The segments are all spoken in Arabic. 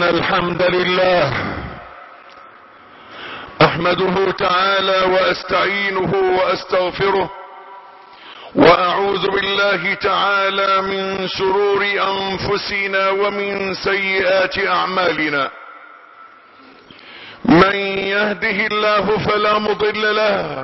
الحمد لله احمده تعالى واستعينه واستغفره، واعوذ بالله تعالى من شرور انفسنا ومن سيئات اعمالنا. من يهده الله فلا مضل له،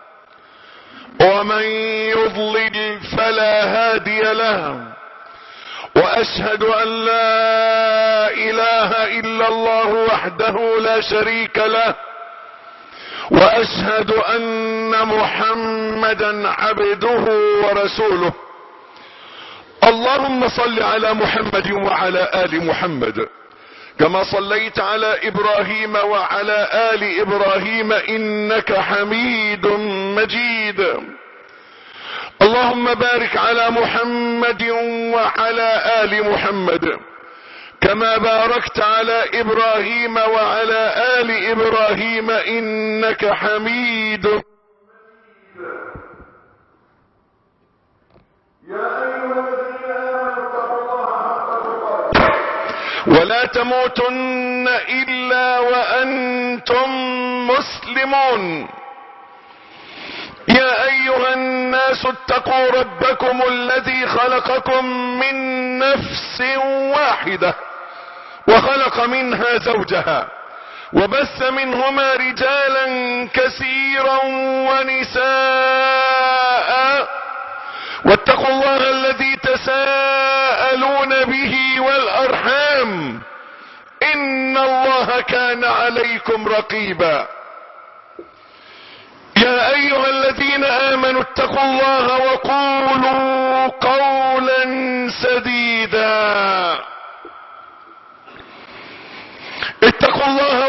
ومن يضلل فلا هادي له، واشهد ان لا اله الا الله وحده لا شريك له، واشهد ان محمدا عبده ورسوله. اللهم صل على محمد وعلى ال محمد كما صليت على ابراهيم وعلى ال ابراهيم انك حميد مجيد. اللهم بارك على محمد وعلى ال محمد كما باركت على ابراهيم وعلى ال ابراهيم انك حميد مجيد. يا ايها الذين امنوا اتقوا الله حق تقاته ولا تموتن الا وانتم مسلمون. يا ايها الناس اتقوا ربكم الذي خلقكم من نفس واحدة وخلق منها زوجها وبث منهما رجالا كثيرا ونساء، واتقوا الله الذي تساءلون به والارحام ان الله كان عليكم رقيبا. يا ايها الذين امنوا اتقوا الله وقولوا قولا سديدا. اتقوا الله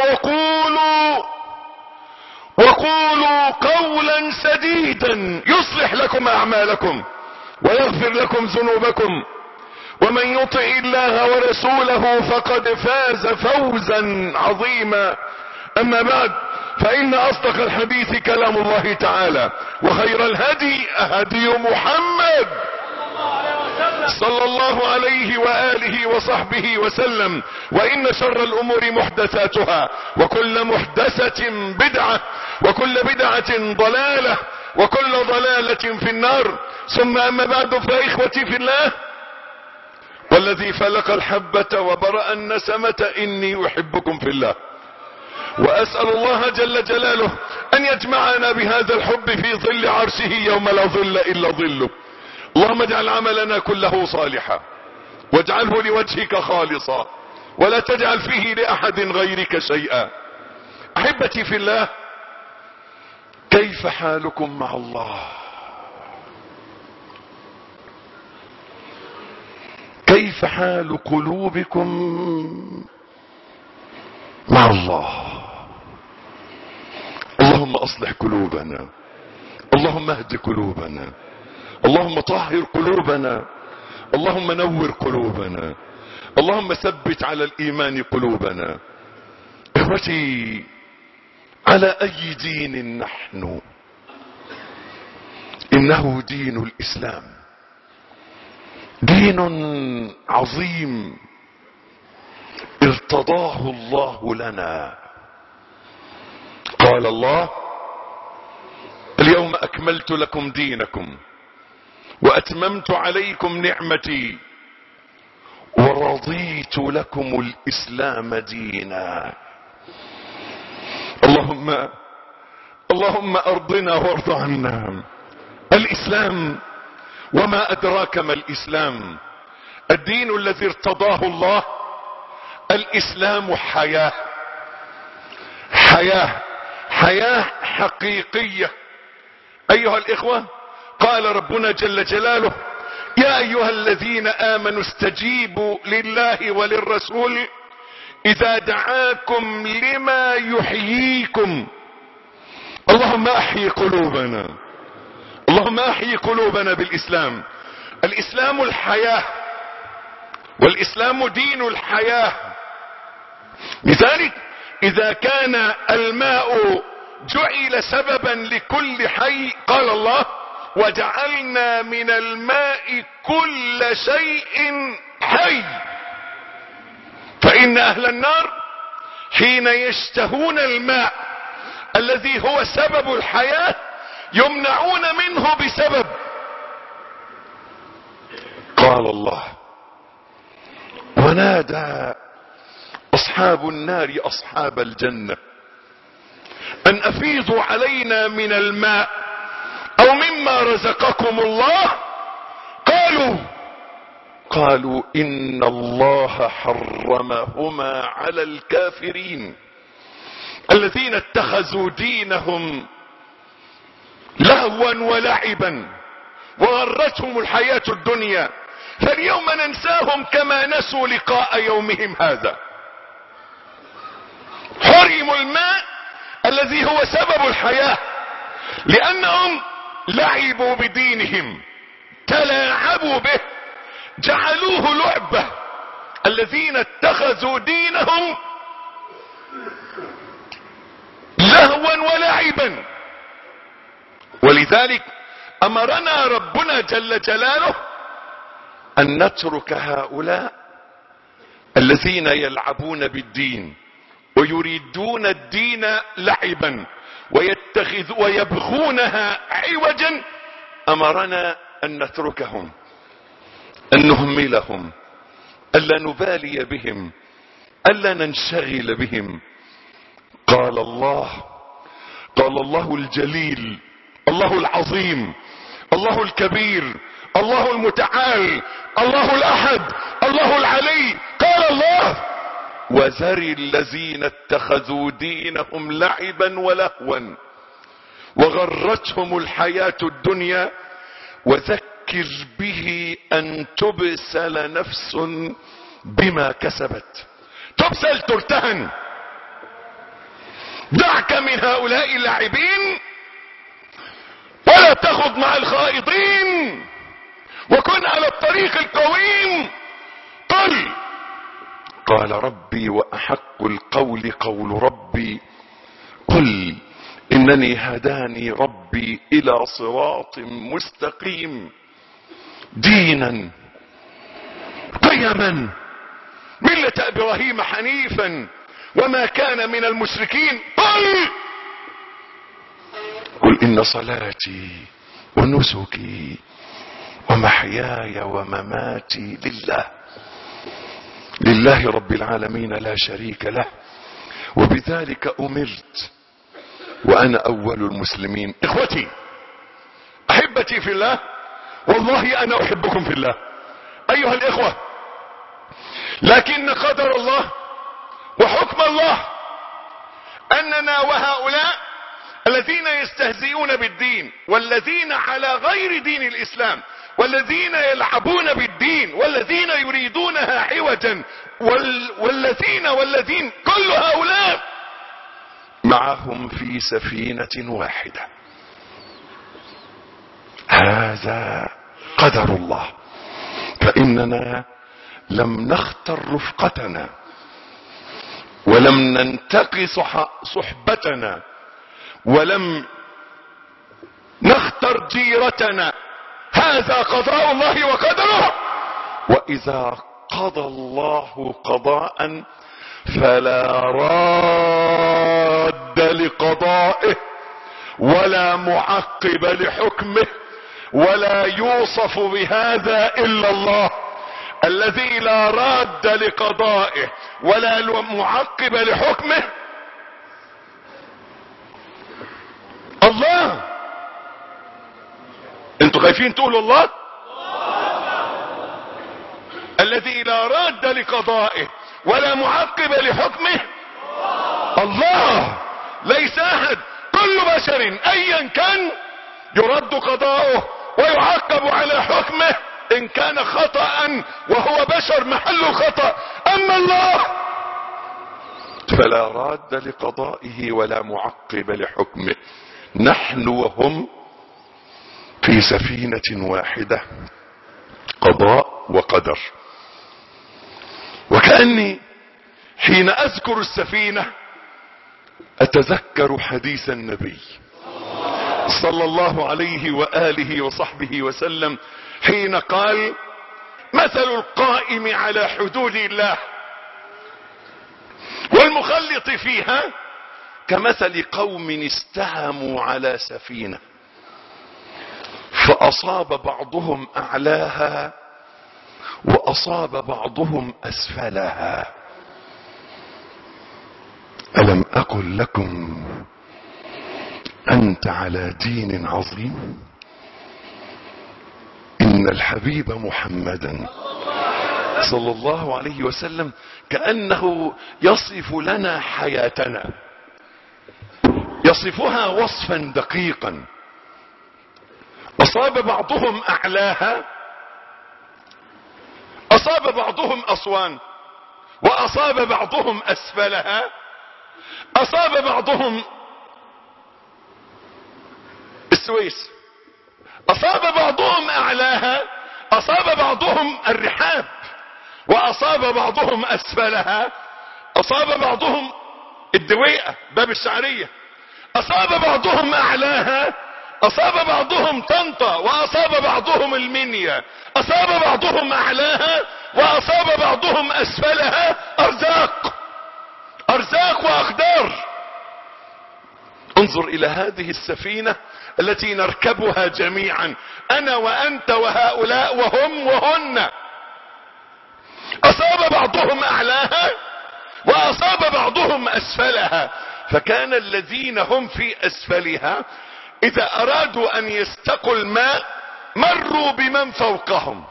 وقولوا قولا سديدا يصلح لكم اعمالكم ويغفر لكم ذنوبكم، ومن يطع الله ورسوله فقد فاز فوزا عظيما. اما بعد، فان اصدق الحديث كلام الله تعالى، وخير الهدي هدي محمد صلى الله عليه وآله وصحبه وسلم، وإن شر الأمور محدثاتها، وكل محدثة بدعة، وكل بدعة ضلالة، وكل ضلالة في النار. ثم أما بعد، فإخوتي في الله، والذي فلق الحبة وبرأ النسمة إني أحبكم في الله، وأسأل الله جل جلاله أن يجمعنا بهذا الحب في ظل عرشه يوم لا ظل إلا ظله. اللهم اجعل عملنا كله صالحا، واجعله لوجهك خالصا، ولا تجعل فيه لأحد غيرك شيئا. أحبتي في الله، كيف حالكم مع الله؟ كيف حال قلوبكم مع الله؟ اللهم اصلح قلوبنا، اللهم اهد قلوبنا، اللهم طهر قلوبنا، اللهم نور قلوبنا، اللهم ثبت على الايمان قلوبنا. اخوتي، على اي دين نحن؟ انه دين الاسلام، دين عظيم ارتضاه الله لنا. قال الله: اليوم اكملت لكم دينكم واتممت عليكم نعمتي ورضيت لكم الاسلام دينا. اللهم ارضنا وارض عنا. الاسلام، وما ادراك ما الاسلام؟ الدين الذي ارتضاه الله. الاسلام حياة حقيقية. ايها الاخوة، قال ربنا جل جلاله: يا ايها الذين امنوا استجيبوا لله وللرسول اذا دعاكم لما يحييكم. اللهم احيي قلوبنا، اللهم احيي قلوبنا بالاسلام. الاسلام الحياة، والاسلام دين الحياة. لذلك اذا كان الماء جعل سببا لكل حي، قال الله: وجعلنا من الماء كل شيء حي. فإن أهل النار حين يشتهون الماء الذي هو سبب الحياة يمنعون منه بسبب. قال الله: ونادى أصحاب النار أصحاب الجنة أن أفيضوا علينا من الماء أو مما رزقكم الله. قالوا إن الله حرمهما على الكافرين الذين اتخذوا دينهم لهوا ولعبا وغرتهم الحياة الدنيا فاليوم ننساهم كما نسوا لقاء يومهم هذا. حرموا الماء الذي هو سبب الحياة لأنهم لعبوا بدينهم، تلاعبوا به، جعلوه لعبة. الذين اتخذوا دينهم لهوا ولعبا. ولذلك أمرنا ربنا جل جلاله أن نترك هؤلاء الذين يلعبون بالدين ويريدون الدين لعبا ويبغونها عوجا. أمرنا أن نتركهم، أن نهملهم، ألا نبالي بهم، ألا ننشغل بهم. قال الله الجليل، الله العظيم، الله الكبير، الله المتعال، الله الأحد، الله العلي. قال الله: وذر الذين اتخذوا دينهم لعبا ولهوا وغرتهم الحياة الدنيا وذكر به أن تبسل نفس بما كسبت. تبسل، ترتهن. دعك من هؤلاء اللاعبين ولا تخض مع الخائضين وكن على الطريق القويم. قال ربي وأحق القول قول ربي قل إنني هداني ربي إلى صراط مستقيم دينا قيما ملة إبراهيم حنيفا وما كان من المشركين. قل إن صلاتي ونسكي ومحياي ومماتي لله رب العالمين لا شريك له وبذلك أمرت وأنا أول المسلمين. إخوتي أحبتي في الله، والله أنا أحبكم في الله أيها الإخوة، لكن قدر الله وحكم الله أننا وهؤلاء الذين يستهزئون بالدين والذين على غير دين الإسلام والذين يلعبون بالدين والذين يريدونها عوجا والذين كل هؤلاء معهم في سفينة واحدة. هذا قدر الله، فإننا لم نختر رفقتنا ولم ننتقي صحبتنا ولم نختر جيرتنا. هذا قضاء الله وقدره، وإذا قضى الله قضاء فلا راد لقضائه ولا معقب لحكمه، ولا يوصف بهذا إلا الله الذي لا راد لقضائه ولا معقب لحكمه. الله. انتوا خايفين تقولوا الله؟ الذي لا راد لقضائه ولا معقب لحكمه. الله. ليس احد، كل بشر ايا كان يرد قضاؤه ويعاقب على حكمه ان كان خطأ، وهو بشر محل الخطأ. اما الله فلا راد لقضائه ولا معقب لحكمه. نحن وهم في سفينة واحدة، قضاء وقدر. وكأني حين اذكر السفينة اتذكر حديث النبي صلى الله عليه وآله وصحبه وسلم حين قال: مثل القائم على حدود الله والمخلط فيها كمثل قوم استهموا على سفينة فأصاب بعضهم أعلاها وأصاب بعضهم أسفلها. ألم أقل لكم أنت على دين عظيم؟ إن الحبيب محمدا صلى الله عليه وسلم كأنه يصف لنا حياتنا، يصفها وصفا دقيقا. أصاب بعضهم أعلاها، أصاب بعضهم أسوان، وأصاب بعضهم أسفلها، أصاب بعضهم السويس، أصاب بعضهم أعلاها، أصاب بعضهم الرحاب، وأصاب بعضهم أسفلها، أصاب بعضهم الدويقة باب الشعرية، أصاب بعضهم أعلاها، أصاب بعضهم طنطا، وأصاب بعضهم المنيا، أصاب بعضهم أعلاها وأصاب بعضهم أسفلها. أرزاق، أرزاق وأقدار. انظر إلى هذه السفينة التي نركبها جميعا، أنا وأنت وهؤلاء وهم وهن. أصاب بعضهم أعلاها وأصاب بعضهم أسفلها، فكان الذين هم في أسفلها إذا أرادوا أن يستقوا الماء مروا بمن فوقهم.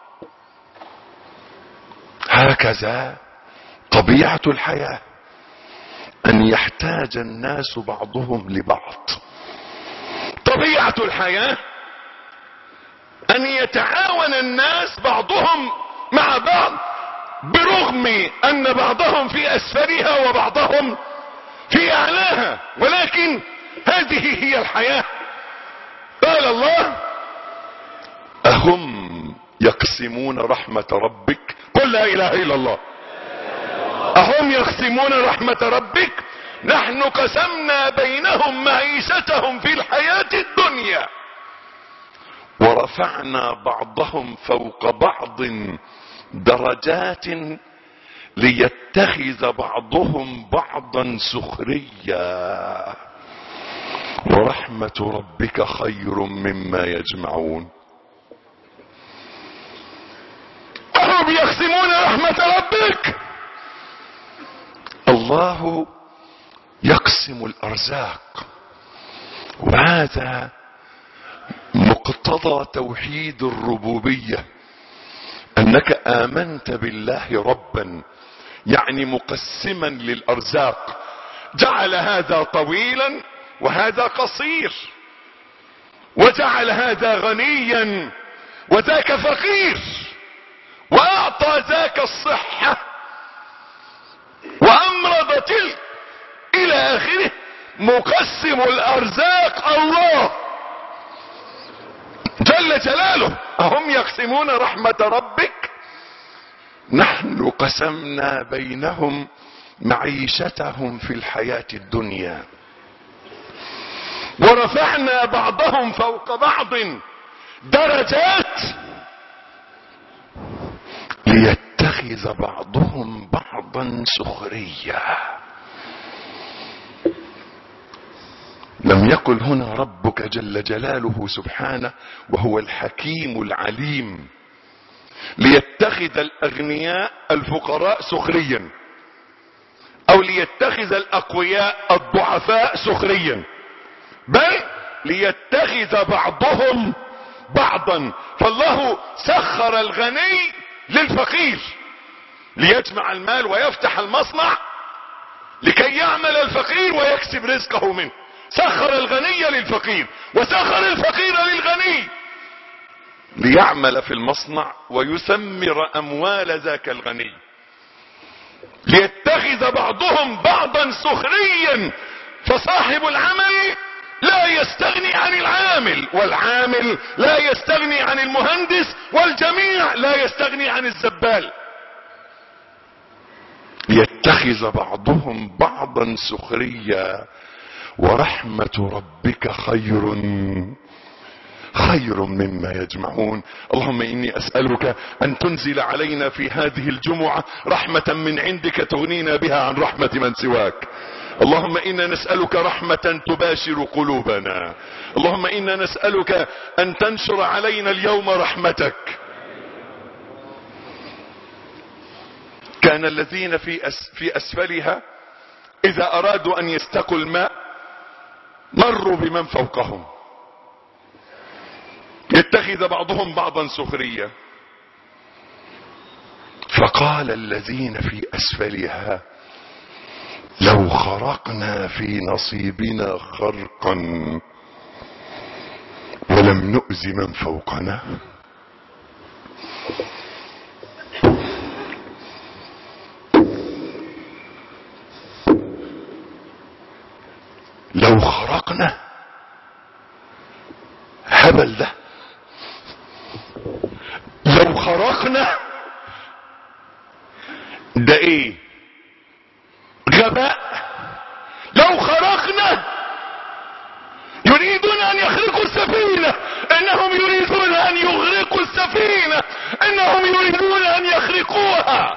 هكذا طبيعة الحياة، أن يحتاج الناس بعضهم لبعض. طبيعة الحياة أن يتعاون الناس بعضهم مع بعض، برغم أن بعضهم في أسفلها وبعضهم في أعلاها، ولكن هذه هي الحياة. قال الله: أهم يقسمون رحمة ربك؟ قل لا إله إلا الله. أهم يقسمون رحمة ربك؟ نحن قسمنا بينهم معيشتهم في الحياة الدنيا ورفعنا بعضهم فوق بعض درجات ليتخذ بعضهم بعضا سخريا ورحمة ربك خير مما يجمعون. أهم يقسمون رحمة ربك؟ الله يقسم الأرزاق، وهذا مقتضى توحيد الربوبية، أنك آمنت بالله ربا، يعني مقسما للأرزاق، جعل هذا طويلا وهذا قصير، وجعل هذا غنيا وذاك فقير، وأعطى ذاك الصحة وأمرض تلك إلى آخره. مقسم الأرزاق الله جل جلاله. أهم يقسمون رحمة ربك؟ نحن قسمنا بينهم معيشتهم في الحياة الدنيا ورفعنا بعضهم فوق بعض درجات ليتخذ بعضهم بعضا سخريا. لم يقل هنا ربك جل جلاله سبحانه وهو الحكيم العليم ليتخذ الأغنياء الفقراء سخريا، أو ليتخذ الأقوياء الضعفاء سخريا، بل ليتخذ بعضهم بعضا. فالله سخر الغني للفقير ليجمع المال ويفتح المصنع لكي يعمل الفقير ويكسب رزقه منه. سخر الغني للفقير وسخر الفقير للغني ليعمل في المصنع ويثمر أموال ذاك الغني. ليتخذ بعضهم بعضا سخريا، فصاحب العمل لا يستغني عن العامل، والعامل لا يستغني عن المهندس، والجميع لا يستغني عن الزبال. ليتخذ بعضهم بعضا سخريا ورحمة ربك خير. خير مما يجمعون. اللهم إني أسألك أن تنزل علينا في هذه الجمعة رحمة من عندك تغنينا بها عن رحمة من سواك. اللهم إنا نسألك رحمة تباشر قلوبنا. اللهم إنا نسألك أن تنشر علينا اليوم رحمتك. كان الذين في أسفلها إذا أرادوا أن يستقوا الماء مروا بمن فوقهم، يتخذ بعضهم بعضا سخريا. فقال الذين في أسفلها لو خرقنا في نصيبنا خرقا ولم نؤذ من فوقنا. لو خرقنا، هبل ده. لو خرقنا ده ايه؟ غباء. لو خرقنا يريدون ان يخرقوا السفينة، انهم يريدون ان يغرقوا السفينة، انهم يريدون ان يخرقوها.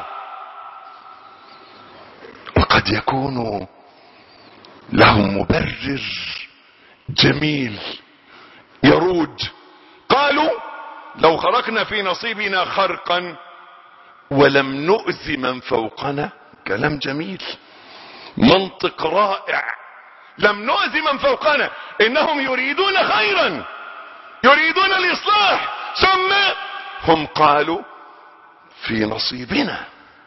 وقد يكون لهم مبرر جميل يروج. قالوا لو خرقنا في نصيبنا خرقا ولم نؤذ من فوقنا. كلام جميل، منطق رائع. لم نؤذ من فوقنا، انهم يريدون خيرا، يريدون الاصلاح، ثم هم قالوا في نصيبنا.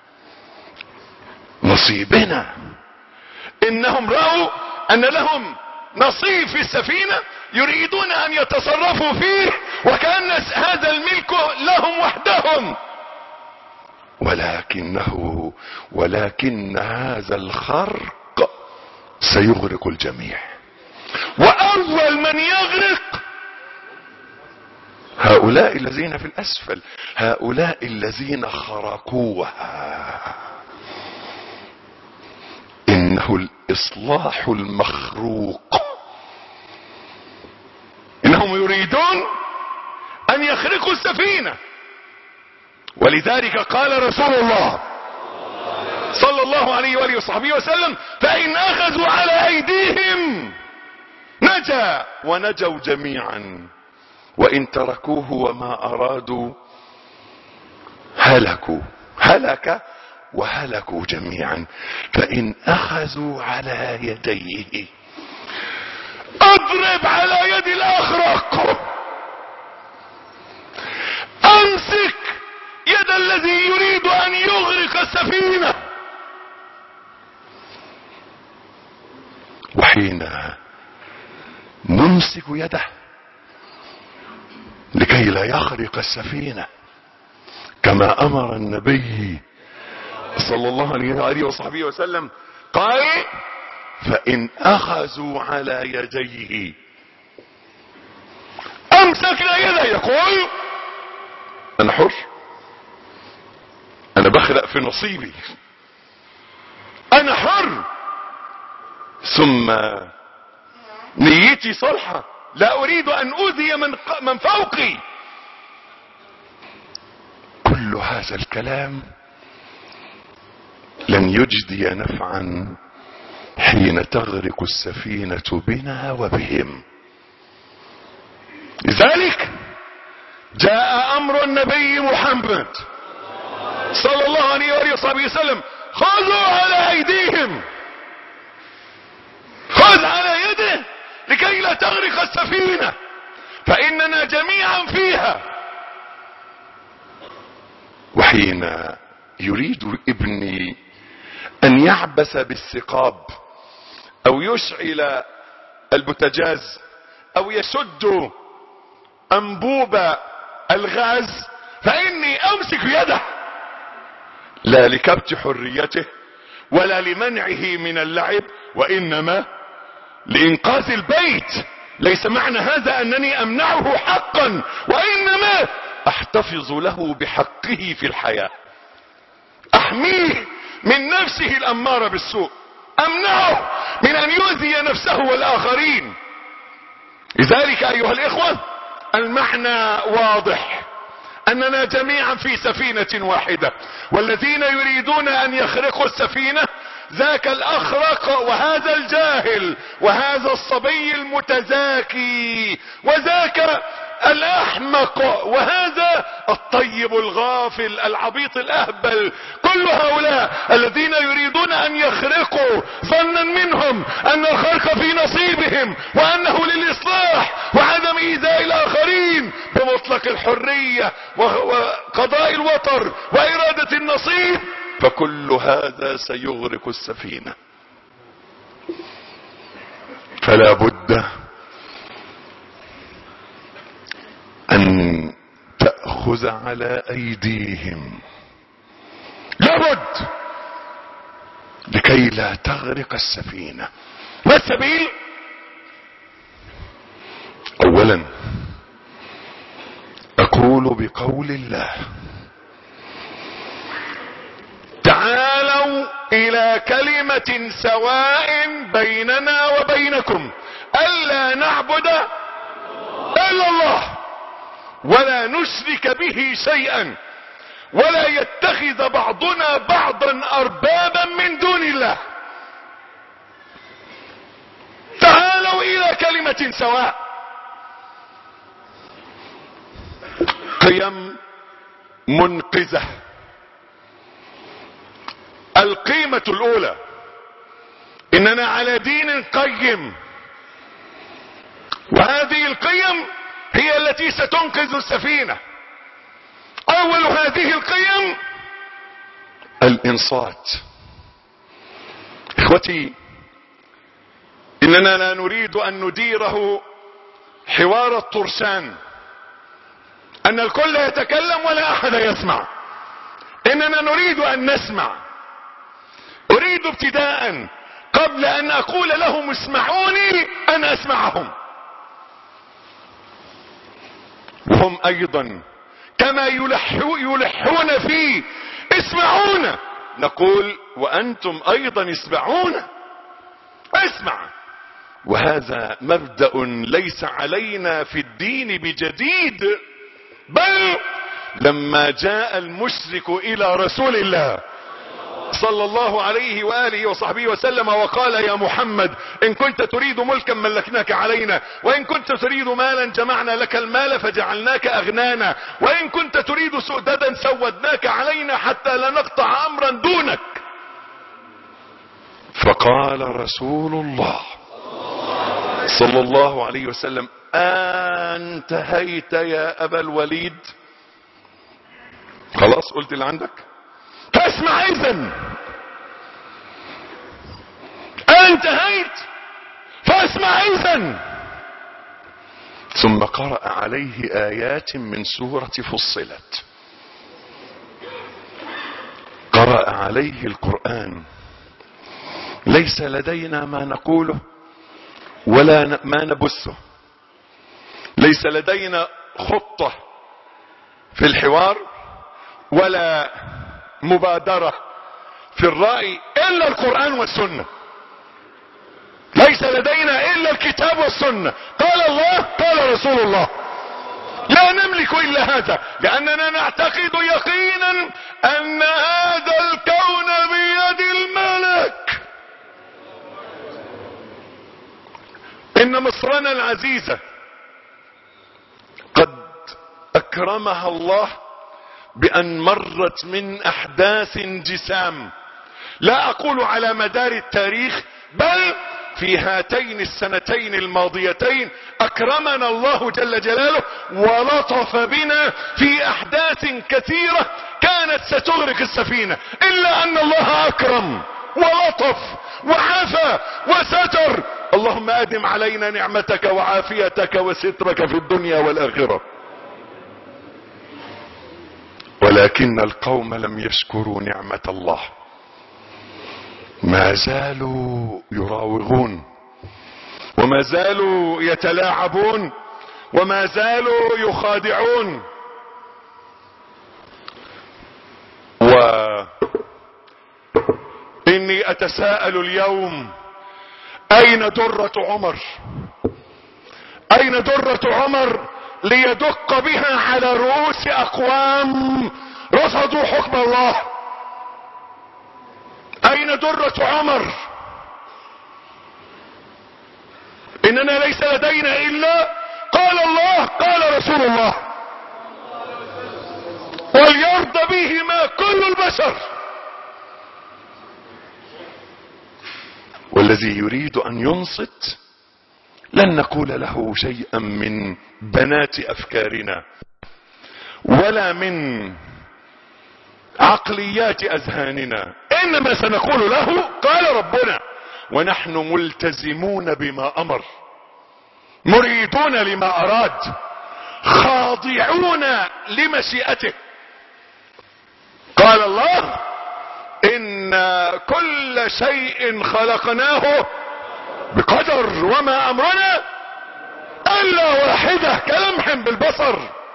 نصيبنا، انهم رأوا ان لهم نصيب في السفينة، يريدون ان يتصرفوا فيه وكأن هذا الملك لهم وحدهم. ولكن هذا الخرق سيغرق الجميع، واول من يغرق هؤلاء الذين في الاسفل، هؤلاء الذين خرقوها. انه الاصلاح المخروق. انهم يريدون ان يخرقوا السفينة. ولذلك قال رسول الله صلى الله عليه وآله وصحبه وسلم: فإن أخذوا على أيديهم نجا ونجوا جميعا، وإن تركوه وما أرادوا هلك وهلكوا جميعا. فإن أخذوا على يديه، اضرب على يد الأخرق، امسك يد الذي يريد ان يغرق السفينة. وحين نمسك يده لكي لا يخرق السفينة كما امر النبي صلى الله عليه وآله وصحبه وسلم، قال: فإن أخذوا على يديه، أمسكنا يده، يقول: أنا حر، أنا بخلق في نصيبي، أنا حر، ثم نيتي صالحة، لا أريد أن أؤذي من فوقي. كل هذا الكلام لن يجدي نفعا حين تغرق السفينة بنا وبهم. لذلك جاء امر النبي محمد صلى الله عليه وآله وصحبه وسلم: خذوا على ايديهم، خذ على يده لكي لا تغرق السفينة، فاننا جميعا فيها. وحين يريد ابني ان يعبث بالثقاب او يشعل البوتاجاز او يشد انبوب الغاز، فاني امسك يده، لا لكبت حريته ولا لمنعه من اللعب، وانما لانقاذ البيت. ليس معنى هذا انني امنعه حقا، وانما احتفظ له بحقه في الحياة، احميه من نفسه الامارة بالسوء، امنعه من ان يؤذي نفسه والاخرين. لذلك ايها الاخوة، المعنى واضح، اننا جميعا في سفينة واحدة، والذين يريدون ان يخرقوا السفينة ذاك الاخرق وهذا الجاهل وهذا الصبي المتزاكي وذاك الاحمق وهذا الطيب الغافل العبيط الاهبل، كل هؤلاء الذين يريدون ان يخرقوا ظنا منهم ان الخرق في نصيبهم وانه للاصلاح وعدم ايذاء الاخرين بمطلق الحرية وقضاء الوطر وارادة النصيب، فكل هذا سيغرق السفينة. فلا بد ان تأخذ على ايديهم، لابد، لكي لا تغرق السفينة. ما السبيل؟ اولا اقول بقول الله: تعالوا الى كلمة سواء بيننا وبينكم الا نعبد الا الله ولا نشرك به شيئا ولا يتخذ بعضنا بعضا اربابا من دون الله. تعالوا الى كلمة سواء. قيم منقذة. القيمة الاولى اننا على دين قيم، وهذه القيم هي التي ستنقذ السفينة. اول هذه القيم الانصات. اخوتي، اننا لا نريد ان نديره حوار الطرسان، ان الكل يتكلم ولا احد يسمع. اننا نريد ان نسمع. اريد ابتداء قبل ان اقول لهم اسمعوني ان اسمعهم، وهم ايضا كما يلحون في اسمعونا نقول وانتم ايضا اسمعونا. اسمع. وهذا مبدأ ليس علينا في الدين بجديد، بل لما جاء المشرك الى رسول الله صلى الله عليه وآله وصحبه وسلم وقال: يا محمد، إن كنت تريد ملكا ملكناك علينا، وإن كنت تريد مالا جمعنا لك المال فجعلناك أغنانا، وإن كنت تريد سؤددا سودناك علينا حتى لا نقطع أمرا دونك. فقال رسول الله صلى الله عليه وسلم: انتهيت يا أبا الوليد؟ خلاص قلت اللي عندك؟ فاسمع اذن. انتهيت فاسمع اذن. ثم قرأ عليه آيات من سورة فصلت. قرأ عليه القرآن. ليس لدينا ما نقوله ولا ما نبثه، ليس لدينا خطة في الحوار ولا مبادرة في الرأي الا القرآن والسنة. ليس لدينا الا الكتاب والسنة، قال الله قال رسول الله. لا نملك الا هذا، لاننا نعتقد يقينا ان هذا الكون بيد الملك. ان مصرنا العزيزة قد اكرمها الله بان مرت من احداث جسام، لا اقول على مدار التاريخ، بل في هاتين السنتين الماضيتين اكرمنا الله جل جلاله ولطف بنا في احداث كثيرة كانت ستغرق السفينة، الا ان الله اكرم ولطف وعفى وستر. اللهم ادم علينا نعمتك وعافيتك وسترك في الدنيا والاخرة. ولكن القوم لم يشكروا نعمة الله، ما زالوا يراوغون وما زالوا يتلاعبون وما زالوا يخادعون. وإني أتساءل اليوم: أين درة عمر؟ أين درة عمر ليدق بها على رؤوس اقوام رفضوا حكم الله. اين درة عمر؟ اننا ليس لدينا الا قال الله قال رسول الله، وليرضى بهما كل البشر. والذي يريد ان ينصت لن نقول له شيئا من بنات افكارنا ولا من عقليات اذهاننا، انما سنقول له قال ربنا، ونحن ملتزمون بما امر، مريدون لما اراد، خاضعون لمشيئته. قال الله ان كل شيء خلقناه بقدر وما امرنا الا واحدة كلمح بالبصر.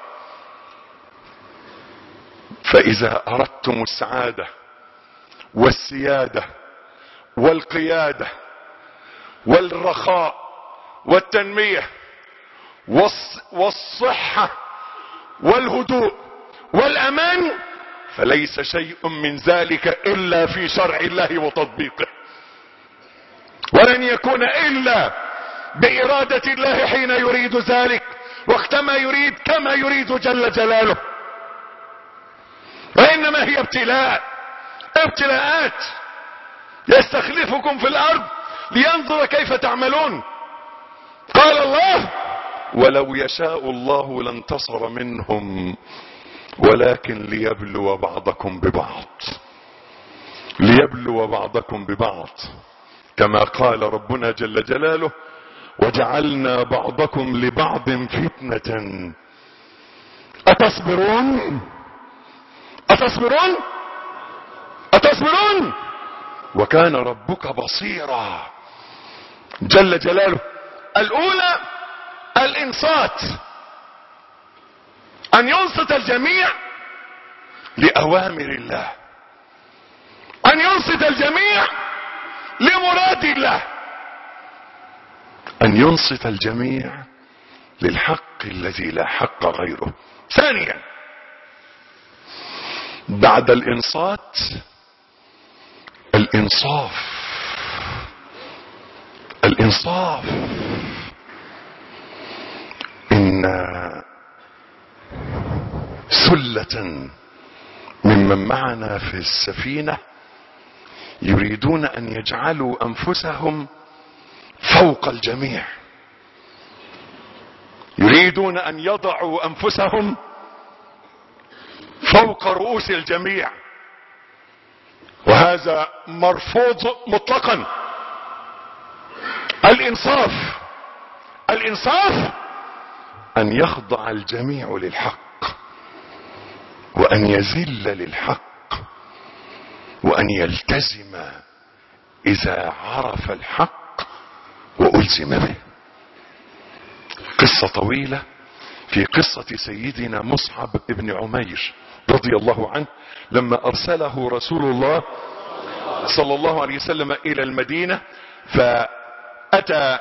فاذا اردتم السعادة والسيادة والقيادة والرخاء والتنمية والصحة والهدوء والامان، فليس شيء من ذلك الا في شرع الله وتطبيقه، ولن يكون الا بارادة الله حين يريد ذلك وقتما يريد كما يريد جل جلاله. وانما هي ابتلاءات يستخلفكم في الارض لينظر كيف تعملون. قال الله ولو يشاء الله لانتصر منهم ولكن ليبلو بعضكم ببعض، كما قال ربنا جل جلاله وجعلنا بعضكم لبعض فتنة أتصبرون وكان ربك بصيرا جل جلاله. الاولى الانصات، ان ينصت الجميع لأوامر الله، ان ينصت الجميع لمراد الله، ان ينصت الجميع للحق الذي لا حق غيره. ثانيا بعد الانصات الانصاف. ان ثلة ممن معنا في السفينة يريدون ان يجعلوا انفسهم فوق الجميع، يريدون ان يضعوا انفسهم فوق رؤوس الجميع، وهذا مرفوض مطلقا. الانصاف ان يخضع الجميع للحق وان يذل للحق وان يلتزم اذا عرف الحق والزم به. قصة طويلة في قصة سيدنا مصعب بن عمير رضي الله عنه لما ارسله رسول الله صلى الله عليه وسلم الى المدينة، فاتى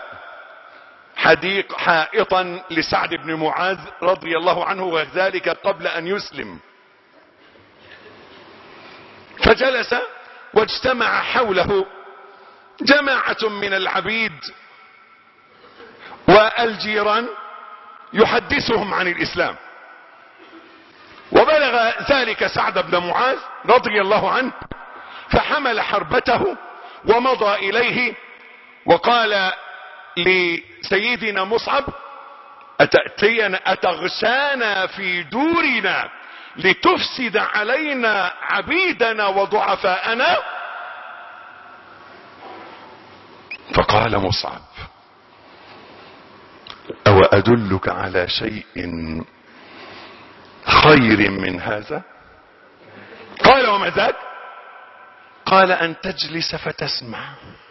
حائطا لسعد بن معاذ رضي الله عنه وذلك قبل ان يسلم، فجلس واجتمع حوله جماعة من العبيد والجيران يحدثهم عن الاسلام. وبلغ ذلك سعد بن معاذ رضي الله عنه فحمل حربته ومضى اليه وقال لسيدنا مصعب أتغشانا في دورنا لتفسد علينا عبيدنا وضعفاءنا؟ فقال مصعب أو أدلك على شيء خير من هذا؟ قال وما ذاك؟ قال أن تجلس فتسمع،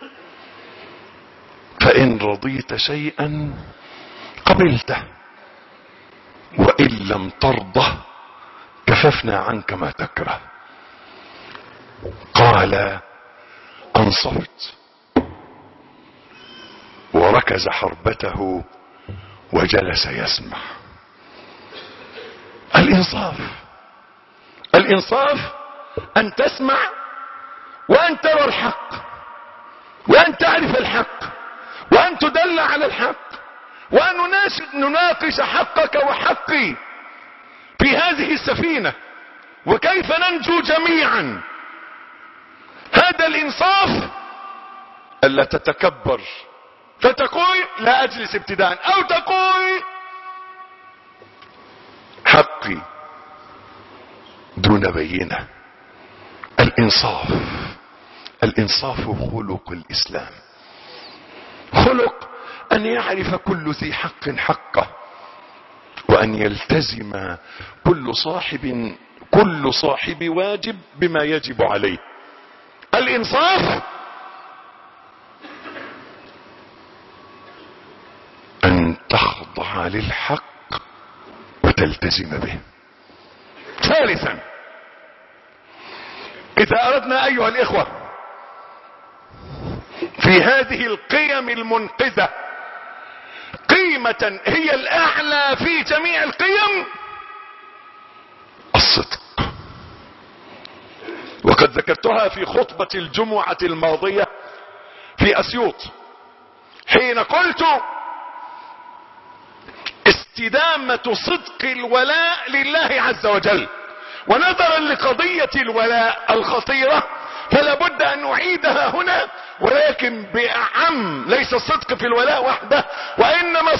فإن رضيت شيئا قبلته وإن لم ترضه كففنا عنك ما تكره. قال أنصفت وركز حربته وجلس يسمع. الانصاف ان تسمع وان ترى الحق وان تعرف الحق وان تدل على الحق وان نناقش حقك وحقي في هذه السفينة وكيف ننجو جميعا. هذا الانصاف. الا تتكبر فتقول لا اجلس ابتداء، او تقول حقي دون بينة. الانصاف خلق الاسلام، خلق ان يعرف كل ذي حق حقه، وان يلتزم كل صاحب واجب بما يجب عليه. الانصاف ان تخضع للحق وتلتزم به. ثالثا، اذا اردنا ايها الاخوة في هذه القيم المنقذة قيمة هي الاعلى في جميع القيم، الصدق. وقد ذكرتها في خطبة الجمعة الماضية في اسيوط حين قلت استدامة صدق الولاء لله عز وجل. ونظرا لقضية الولاء الخطيرة فلا بد ان نعيدها هنا، ولكن باعم، ليس الصدق في الولاء وحده وانما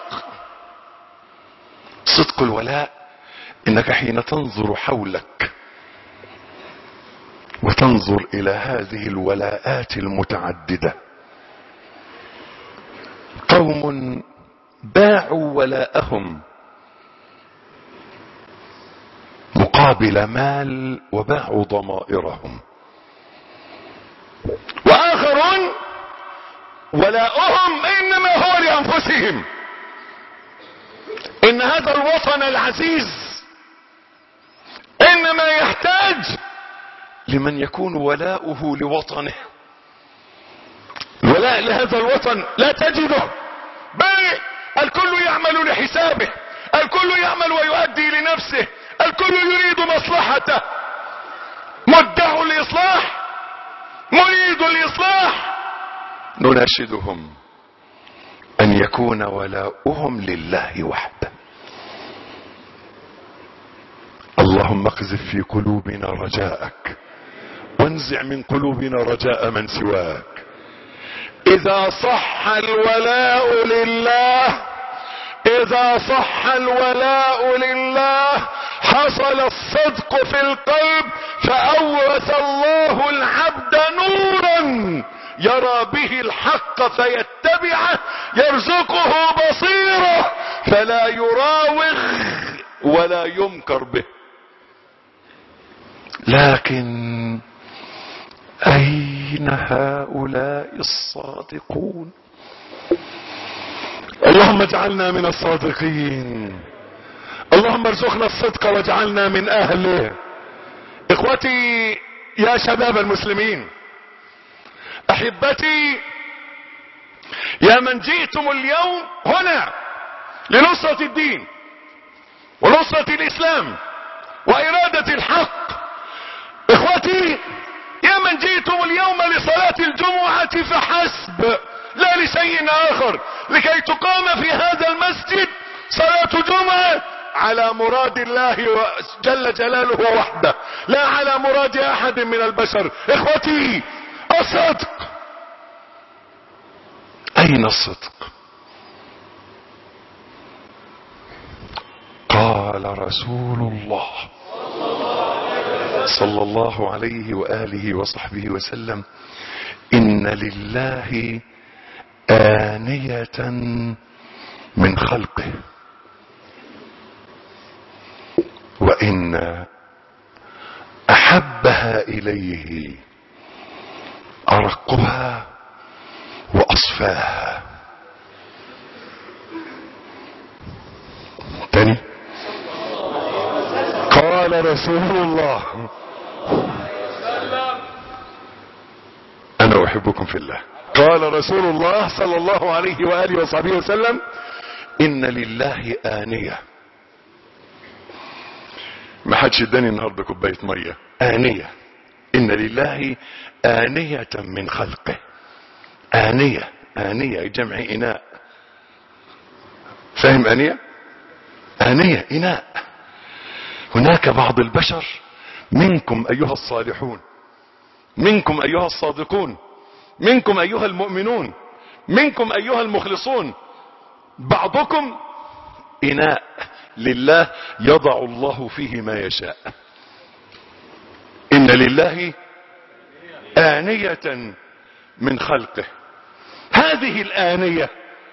صدق الولاء. انك حين تنظر حولك وتنظر الى هذه الولاءات المتعددة، قوم باعوا ولاءهم مقابل مال وباعوا ضمائرهم، واخرون ولاؤهم انما هو لانفسهم. ان هذا الوطن العزيز انما يحتاج لمن يكون ولاؤه لوطنه. الولاء لهذا الوطن لا تجده، بل الكل يعمل لحسابه، الكل يعمل ويؤدي لنفسه، الكل يريد مصلحته. مدعو الاصلاح، مريد الاصلاح، نناشدهم ان يكون ولاؤهم لله وحده. اللهم اقذف في قلوبنا رجاءك وانزع من قلوبنا رجاء من سواك. اذا صح الولاء لله، اذا صح الولاء لله حصل الصدق في القلب، فاورث الله العبد نورا يرى به الحق فيتبعه، يرزقه بصيره فلا يراوغ ولا يمكر به. لكن اين هؤلاء الصادقون؟ اللهم اجعلنا من الصادقين، اللهم ارزقنا الصدق واجعلنا من اهله. اخوتي يا شباب المسلمين، احبتي، يا من جئتم اليوم هنا لنصرة الدين ونصرة الاسلام وارادة الحق، اخوتي يا من جئتم اليوم لصلاة الجمعة فحسب لا لشيء اخر، لكي تقام في هذا المسجد صلاة جمعة على مراد الله جل جلاله وحده، لا على مراد احد من البشر. اخوتي، الصدق، اين الصدق؟ قال رسول الله صلى الله عليه وآله وصحبه وسلم: إن لله آنية من خلقه، وإن أحبها إليه أرقها وأصفاها. تاني، قال رسول الله: أنا أحبكم في الله. قال رسول الله صلى الله عليه وآله وصحبه وسلم: إن لله آنية ما حدش اداني النهارده كوبايه ميه. آنية. إن لله آنية من خلقه. آنية. آنية جمع إناء. فاهم آنية؟ آنية إناء. هناك بعض البشر منكم أيها الصالحون، منكم أيها الصادقون، منكم أيها المؤمنون، منكم أيها المخلصون، بعضكم إناء لله يضع الله فيه ما يشاء. إن لله آنية من خلقه. هذه الآنية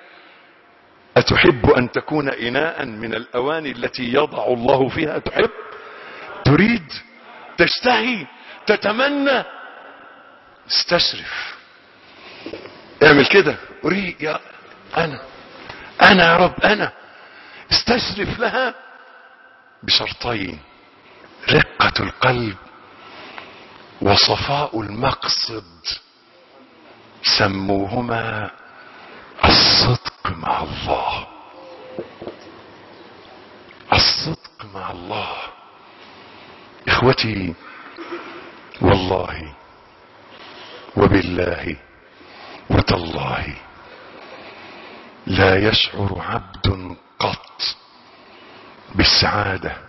أتحب أن تكون إناء من الأواني التي يضع الله فيها؟ تحب؟ تريد؟ تشتهي؟ تتمنى؟ استشرف، اعمل كده. أريد يا أنا يا رب، أنا استشرف لها بشرطين: رقة القلب وصفاء المقصد. سموهما الصدق مع الله. الصدق مع الله. اخوتي، والله وبالله وتالله لا يشعر عبد قط بالسعادة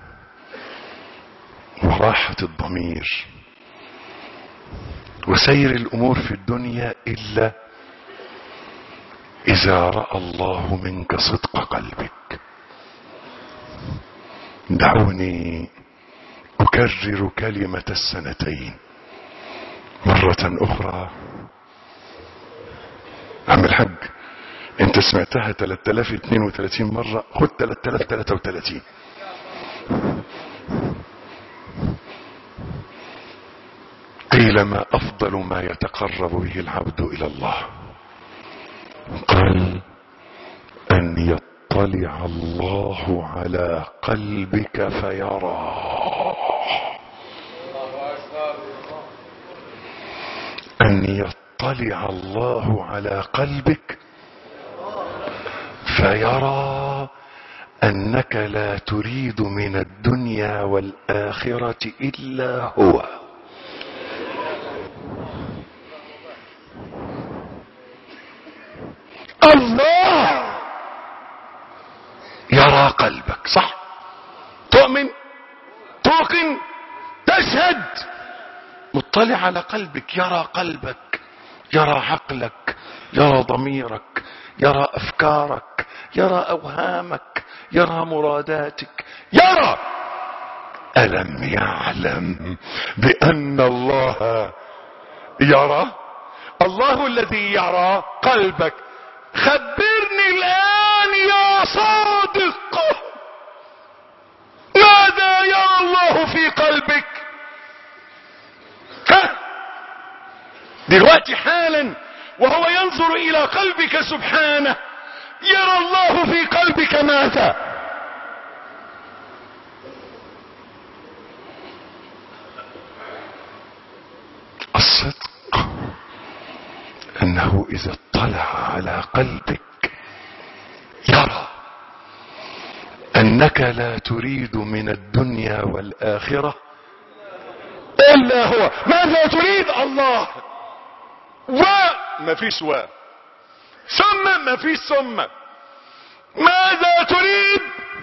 وراحة الضمير وسير الأمور في الدنيا إلا إذا رأى الله منك صدق قلبك. دعوني أكرر كلمة السنتين مرة أخرى. عم الحاج، انت سمعتها 3032 مرة، خد 3033. قيل: ما أفضل ما يتقرب به العبد إلى الله؟ قال: أن يطلع الله على قلبك فيراه. أن يطلع الله على قلبك فيرى أنك لا تريد من الدنيا والآخرة إلا هو. الله يرى قلبك، صح؟ تؤمن، توقن، تشهد. مطلع على قلبك، يرى قلبك، يرى عقلك، يرى ضميرك، يرى أفكارك، يرى أوهامك، يرى مراداتك، يرى. ألم يعلم بأن الله يرى؟ الله الذي يرى قلبك. خبرني الآن يا صادق، ماذا يرى الله في قلبك؟ دلوقتي حالا وهو ينظر إلى قلبك سبحانه، يرى الله في قلبك ماذا؟ الصدق أنه إذا اطلع على قلبك يرى أنك لا تريد من الدنيا والآخرة إلا هو. ماذا تريد؟ الله. وما فيش ثم ما فيش ثم. ماذا تريد؟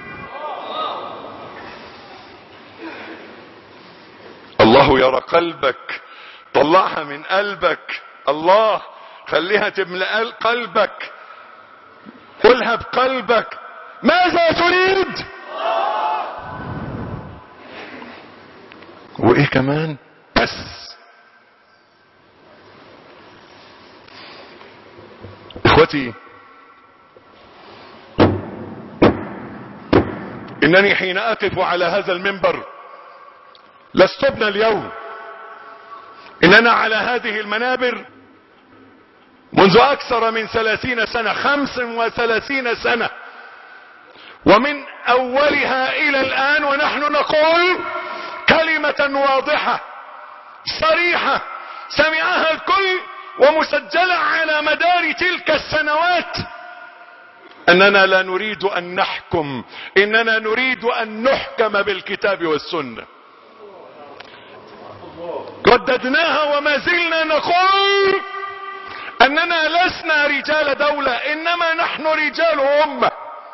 الله يرى قلبك. طلعها من قلبك. الله خليها تملأ قلبك. قلها بقلبك. ماذا تريد؟ وايه كمان؟ بس. اخوتي، انني حين اقف على هذا المنبر لست ابن اليوم، اننا على هذه المنابر منذ اكثر من 30 سنة، 35 سنة، ومن اولها الى الان ونحن نقول كلمة واضحة صريحة سمعها الكل ومسجلة على مدار تلك السنوات. اننا لا نريد ان نحكم، اننا نريد ان نحكم بالكتاب والسنة. رددناها وما زلنا نقول اننا لسنا رجال دولة، انما نحن رجال امة،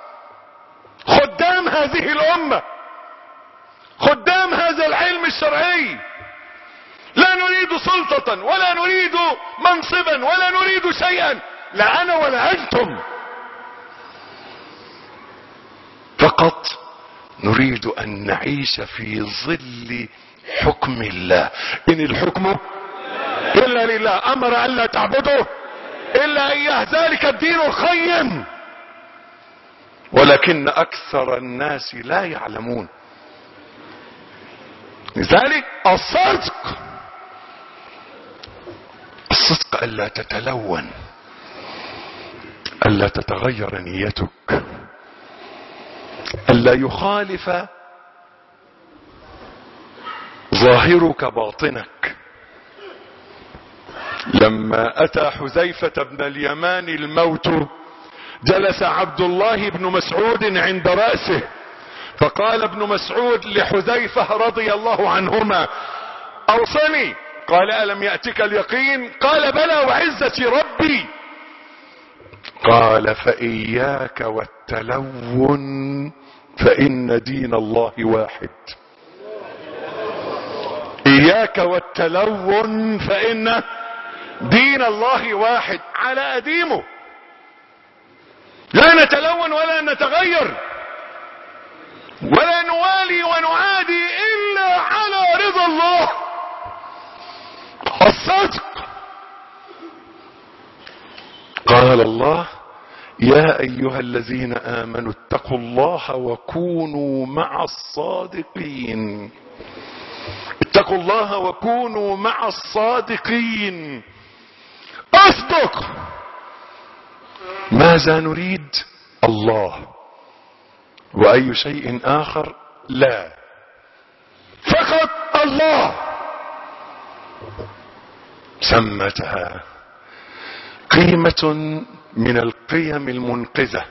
خدام هذه الامة، خدام هذا العلم الشرعي. لا نريد سلطة ولا نريد منصبا ولا نريد شيئا، لا انا ولا انتم، فقط نريد ان نعيش في ظل حكم الله. ان الحكم الا لله، امر الا تعبدوا الا اياه، ذلك الدين القيم، ولكن اكثر الناس لا يعلمون. لذلك الصدق الا تتلون، الا تتغير نيتك، الا يخالف ظاهرك باطنك. لما اتى حذيفة بن اليمان الموت، جلس عبد الله بن مسعود عند رأسه، فقال ابن مسعود لحذيفة رضي الله عنهما: اوصني. قال: الم يأتك اليقين؟ قال: بلى وعزة ربي. قال: فإياك والتلون فإن دين الله واحد. إياك والتلون فإن دين الله واحد. على أديمه، لا نتلون ولا نتغير ولا نوالي ونعادي إلا على رضا الله. الصدق. قال الله: يا ايها الذين امنوا اتقوا الله وكونوا مع الصادقين. اتقوا الله وكونوا مع الصادقين. اصدق. ماذا نريد؟ الله. واي شيء اخر لا، فقط الله. سمتها قيمة من القيم المنقذة.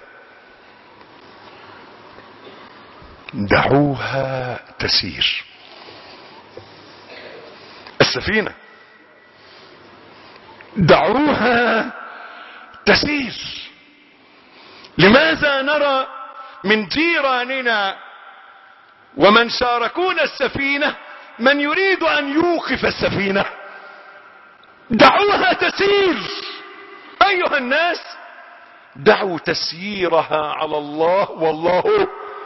دعوها تسير. السفينة دعوها تسير. لماذا نرى من جيراننا ومن شاركونا السفينة من يريد ان يوقف السفينة؟ دعوها تسير. ايها الناس، دعوا تسييرها على الله والله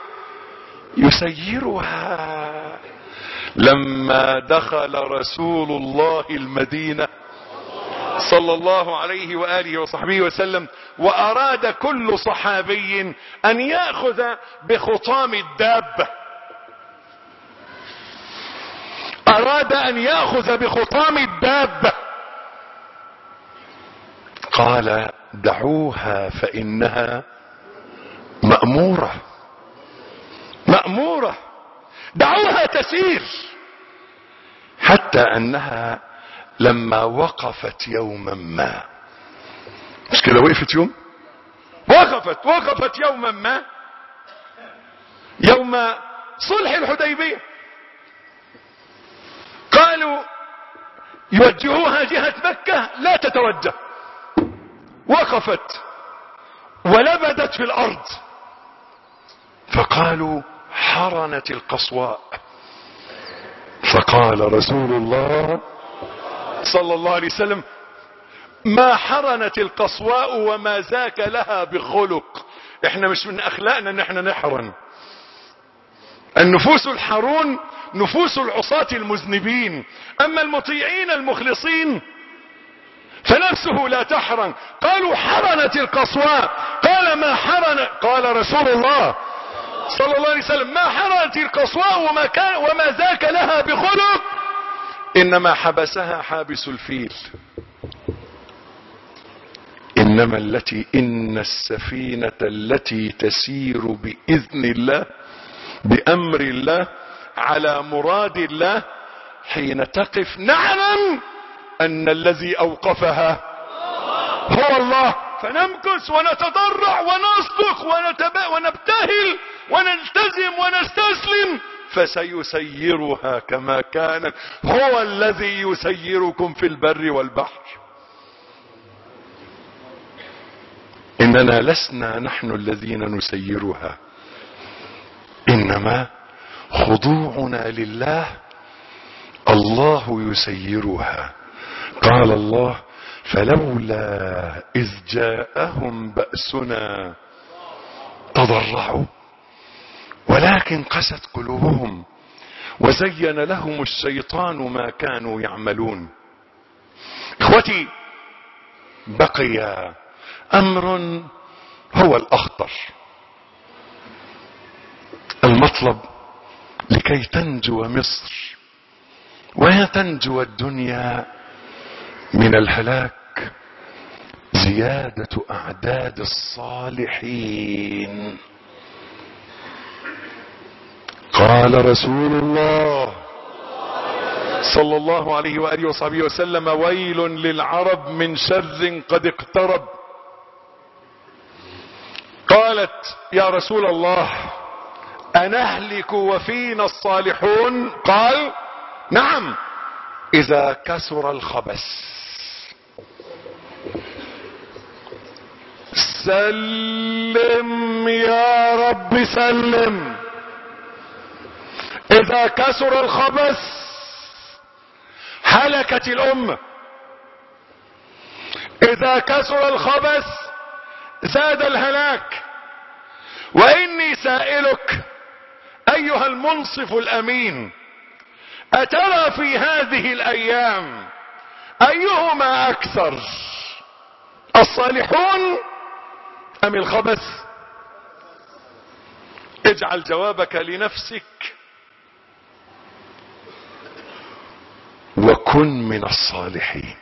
يسيرها. لما دخل رسول الله المدينة صلى الله عليه وآله وصحبه وسلم، وأراد كل صحابي أن يأخذ بخطام الدابة، أراد أن يأخذ بخطام الدابة، قال: دعوها فإنها مأمورة. مأمورة. دعوها تسير. حتى أنها لما وقفت يوما ما، مش كده وقفت يوم؟ وقفت يوما ما، يوم صلح الحديبية، قالوا يوجهوها جهة مكة، لا تتوجه. وقفت ولبدت في الارض، فقالوا: حرنت القصواء. فقال رسول الله صلى الله عليه وسلم: ما حرنت القصواء وما ذاك لها بخلق. احنا مش من اخلاقنا ان احنا نحرن. النفوس الحرون نفوس العصاة المذنبين، اما المطيعين المخلصين فنفسه لا تحرن. قالوا: حرنت القصواء. قال: ما حرن. قال رسول الله صلى الله عليه وسلم: ما حرنت القصواء وما ذاك لها بخلق، انما حبسها حابس الفيل. انما ان السفينة التي تسير باذن الله، بامر الله، على مراد الله، حين تقف نعلم ان الذي اوقفها هو الله. فنمكث ونتضرع ونصدق ونبتهل ونلتزم ونستسلم، فسيسيرها كما كانت. هو الذي يسيركم في البر والبحر. إننا لسنا نحن الذين نسيرها، إنما خضوعنا لله، الله يسيرها. قال الله: فلولا إذ جاءهم بأسنا تضرعوا ولكن قست قلوبهم وزين لهم الشيطان ما كانوا يعملون. اخوتي، بقي امر هو الاخطر. المطلب لكي تنجو مصر وتنجو الدنيا من الهلاك زيادة اعداد الصالحين. قال رسول الله صلى الله عليه وآله وصحبه وسلم: ويل للعرب من شر قد اقترب. قالت: يا رسول الله أنهلك وفينا الصالحون؟ قال: نعم، إذا كثر الخبث. سلم يا رب سلم. إذا كثر الخبث هلكت الأمة. إذا كثر الخبث زاد الهلاك. وإني سائلك أيها المنصف الأمين، أترى في هذه الأيام أيهما أكثر، الصالحون أم الخبث؟ اجعل جوابك لنفسك وكن من الصالحين.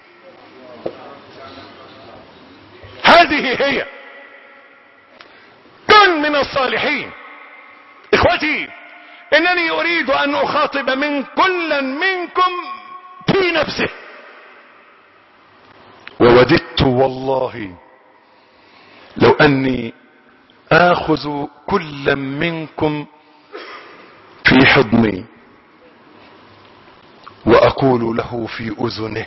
هذه هي، كن من الصالحين. اخوتي، انني اريد ان اخاطب من كل منكم في نفسه. ووددت والله لو اني اخذ كل منكم في حضني واقول له في اذنه: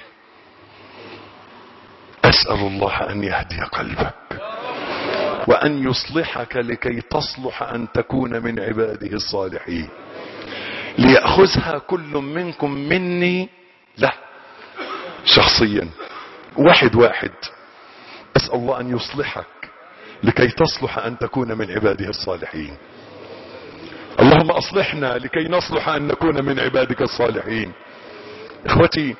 اسأل الله ان يهدي قلبك وان يصلحك لكي تصلح ان تكون من عباده الصالحين. ليأخذها كل منكم مني له شخصيا، واحد. اسأل الله ان يصلحك لكي تصلح ان تكون من عباده الصالحين. اللهم اصلحنا لكي نصلح ان نكون من عبادك الصالحين. اخوتي،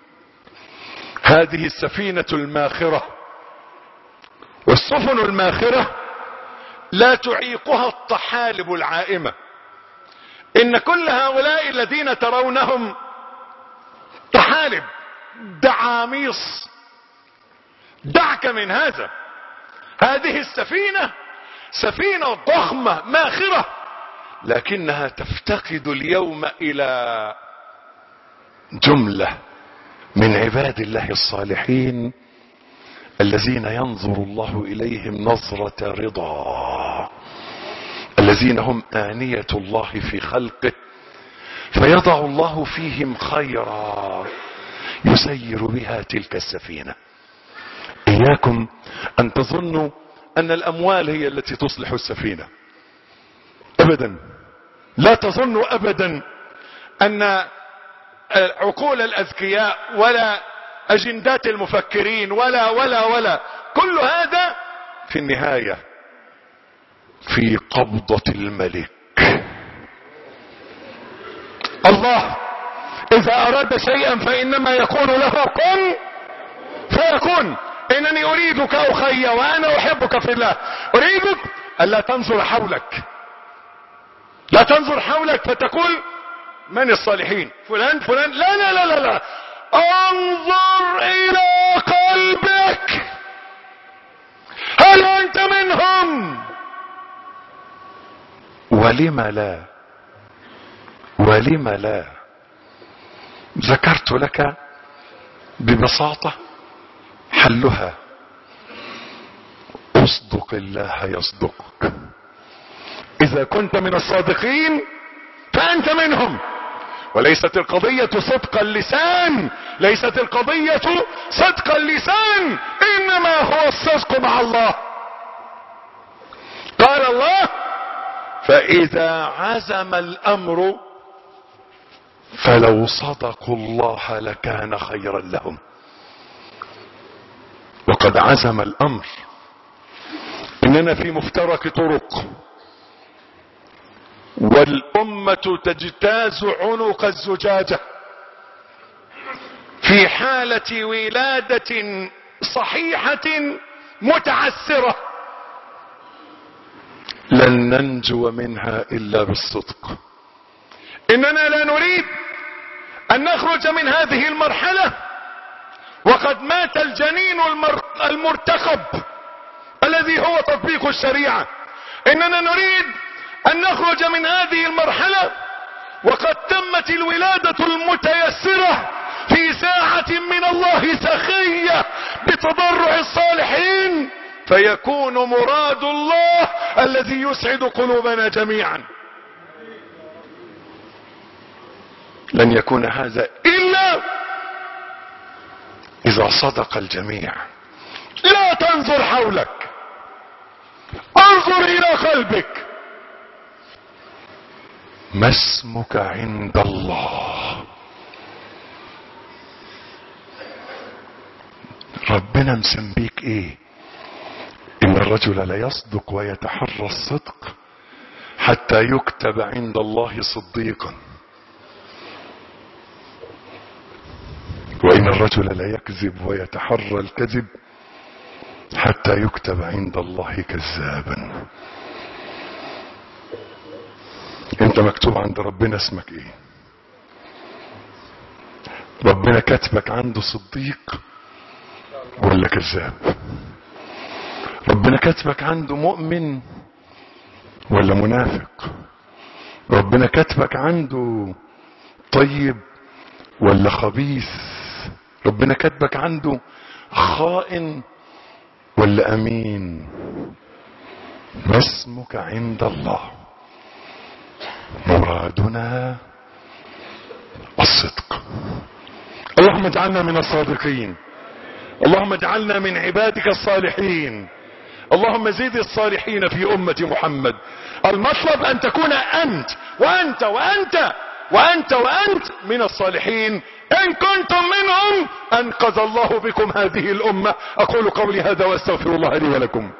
هذه السفينة الماخرة والسفن الماخرة لا تعيقها الطحالب العائمة. ان كل هؤلاء الذين ترونهم طحالب دعاميص، دعك من هذا. هذه السفينة سفينة ضخمة ماخرة، لكنها تفتقد اليوم الى جملة من عباد الله الصالحين الذين ينظر الله اليهم نظرة رضا، الذين هم آنية الله في خلقه، فيضع الله فيهم خيرا يسير بها تلك السفينة. إياكم أن تظنوا أن الأموال هي التي تصلح السفينة، أبدا. لا تظنوا أبدا أن عقول الأذكياء ولا أجندات المفكرين ولا كل هذا في النهاية في قبضة الملك. الله إذا أراد شيئا فإنما يقول له كن فيكون. إنني أريدك أخي وأنا أحبك في الله، أريدك ألا تنظر حولك، لا تنظر حولك فتقول من الصالحين، فلان فلان، لا لا لا لا لا، انظر إلى قلبك، هل أنت منهم؟ ولم لا؟ ذكرت لك ببساطة حلها. اصدق الله يصدقك. اذا كنت من الصادقين فانت منهم. وليست القضية صدق اللسان، ليست القضية صدق اللسان، انما هو الصدق مع الله. قال الله: فاذا عزم الامر فلو صدقوا الله لكان خيرا لهم. وقد عزم الامر، اننا في مفترق طرق، والامة تجتاز عنق الزجاجة في حالة ولادة صحيحة متعسرة، لن ننجو منها الا بالصدق. اننا لا نريد ان نخرج من هذه المرحلة وقد مات الجنين المرتقب الذي هو تطبيق الشريعة. اننا نريد ان نخرج من هذه المرحلة وقد تمت الولادة المتيسرة في ساعة من الله سخية بتضرع الصالحين، فيكون مراد الله الذي يسعد قلوبنا جميعا. لن يكون هذا الا اذا صدق الجميع. لا تنظر حولك، انظر الى قلبك. ما اسمك عند الله؟ ربنا مسميك ايه؟ ان الرجل لا يصدق ويتحرى الصدق حتى يكتب عند الله صديقا، وان الرجل لا يكذب ويتحرى الكذب حتى يكتب عند الله كذابا. انت مكتوب عند ربنا اسمك ايه؟ ربنا كاتبك عنده صديق ولا كذاب؟ ربنا كاتبك عنده مؤمن ولا منافق؟ ربنا كاتبك عنده طيب ولا خبيث؟ ربنا كاتبك عنده خائن ولا امين؟ ما اسمك عند الله؟ مرادنا الصدق. اللهم اجعلنا من الصادقين، اللهم اجعلنا من عبادك الصالحين، اللهم زد الصالحين في امة محمد. المطلب ان تكون انت وانت وانت وانت وانت من الصالحين. ان كنتم منهم انقذ الله بكم هذه الامة. اقول قولي هذا واستغفر الله لي ولكم.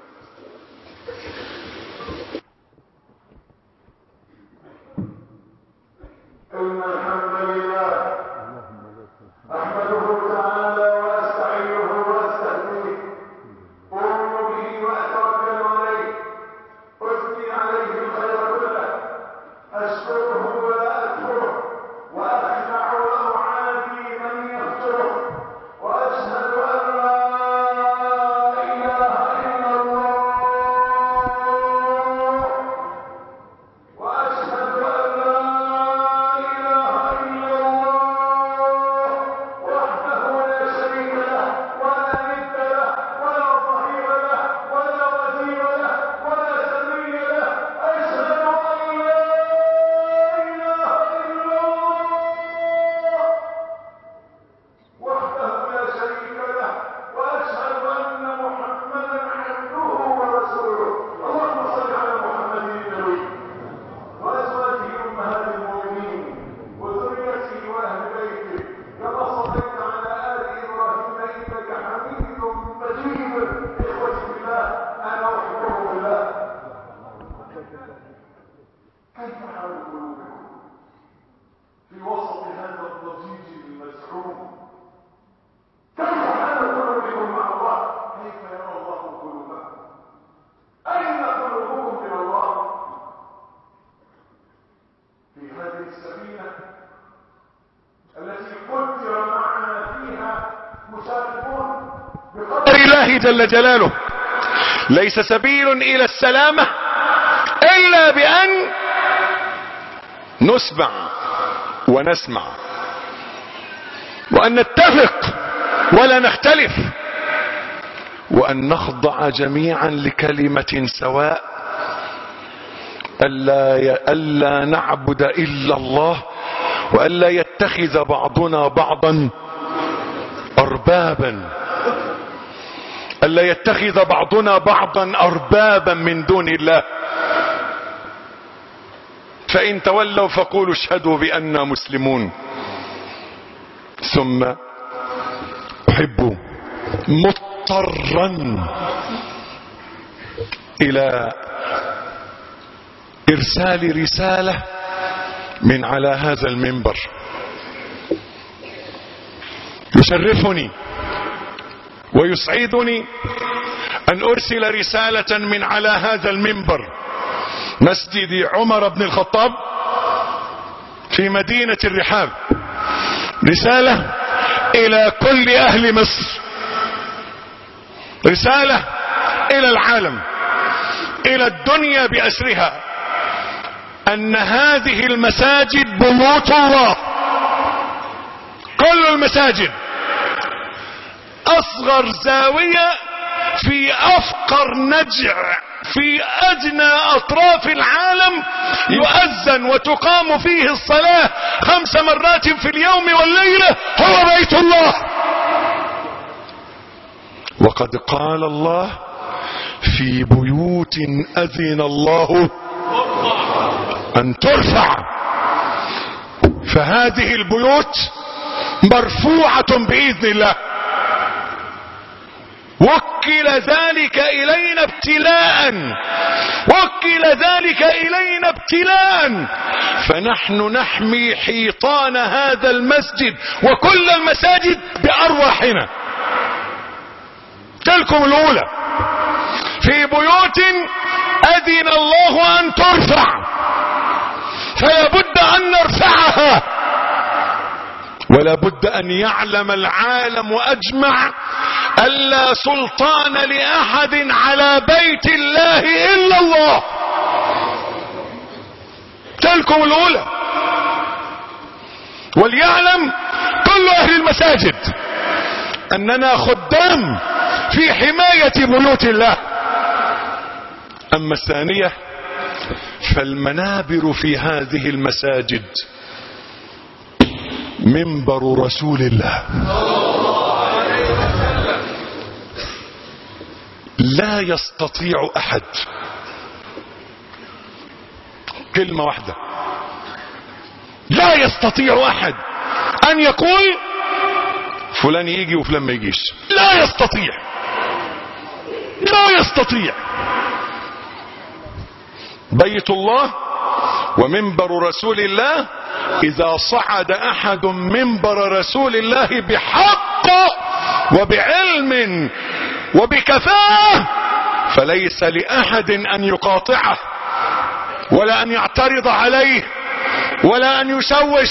إن الحمد لله أحمده تعالى وأستعينه وأستهديه وأؤمن به وأتوكل عليه أثني عليه الخير كله أشكره ولا أكفره وأخدع وأعادي من يفجره وأشهد أن لا إله إلا الله وأشهد أن الله جل جلاله. ليس سبيل الى السلامة الا بان نسمع ونسمع وان نتفق ولا نختلف وأن نخضع جميعا لكلمة سواء، ألا نعبد إلا الله، وألا يتخذ بعضنا بعضا أربابا، ألا يتخذ بعضنا بعضا أربابا من دون الله. فإن تولوا فقولوا اشهدوا بأننا مسلمون. ثم أحب مضطرا إلى إرسال رسالة من على هذا المنبر. يشرفني ويسعدني أن أرسل رسالة من على هذا المنبر، مسجد عمر بن الخطاب في مدينة الرحاب، رسالة إلى كل أهل مصر، رسالة إلى العالم، إلى الدنيا بأسرها، أن هذه المساجد بيوت الله. كل المساجد، أصغر زاوية في أفقر نجع في أدنى أطراف العالم يؤذن وتقام فيه الصلاة 5 مرات في اليوم والليلة، هو بيت الله. وقد قال الله: في بيوت أذن الله أن ترفع. فهذه البيوت مرفوعة بإذن الله. وكل ذلك إلينا ابتلاء، وكل ذلك إلينا ابتلاء، فنحن نحمي حيطان هذا المسجد وكل المساجد بأرواحنا. تلكم الأولى: في بيوت أذن الله أن ترفع، فلا بد أن نرفعها، ولا بد أن يعلم العالم أجمع ألا سلطان لأحد على بيت الله إلا الله. تلكم الأولى. وليعلم كل أهل المساجد أننا خدام في حماية بيوت الله. أما الثانية فالمنابر في هذه المساجد منبر رسول الله. لا يستطيع أحد، كلمة واحدة، لا يستطيع أحد أن يقول فلان يجي وفلان ما يجيش. لا يستطيع، لا يستطيع. بيت الله ومنبر رسول الله، إذا صعد أحد منبر رسول الله بحق وبعلم وبكفاءة فليس لأحد أن يقاطعه ولا أن يعترض عليه ولا أن يشوش.